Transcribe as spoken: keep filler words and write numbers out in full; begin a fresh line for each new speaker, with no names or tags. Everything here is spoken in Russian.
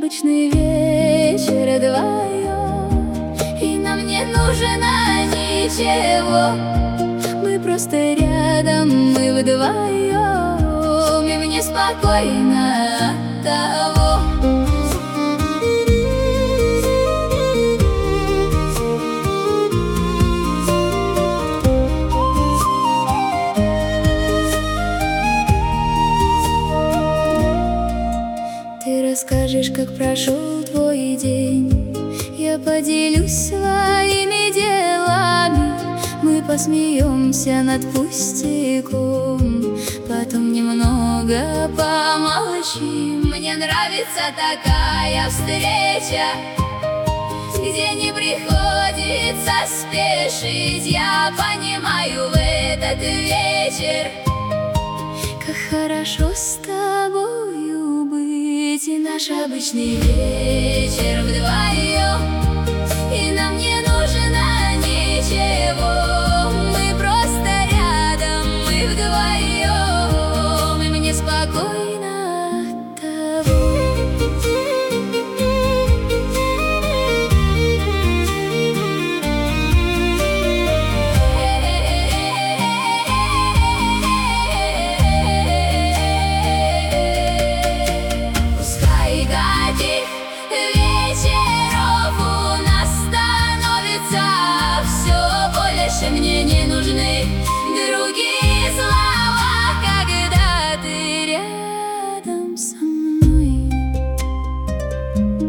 обычный вечер вдвоем, и нам не нужно ничего. Мы просто рядом, мы вдвоем, и мне спокойно от того. Ты расскажешь, как прошел твой день, я поделюсь своими делами. Мы посмеемся над пустяком, потом немного помолчим. Мне нравится такая встреча, где не приходится спешить. Я понимаю в этот вечер, как хорошо с тобою быть. И наш обычный вечер вдвоем, и нам не нужно ничего. Мы просто рядом, мы вдвоем, и мне спокойно от того. Мне не нужны другие слова, когда ты рядом со мной.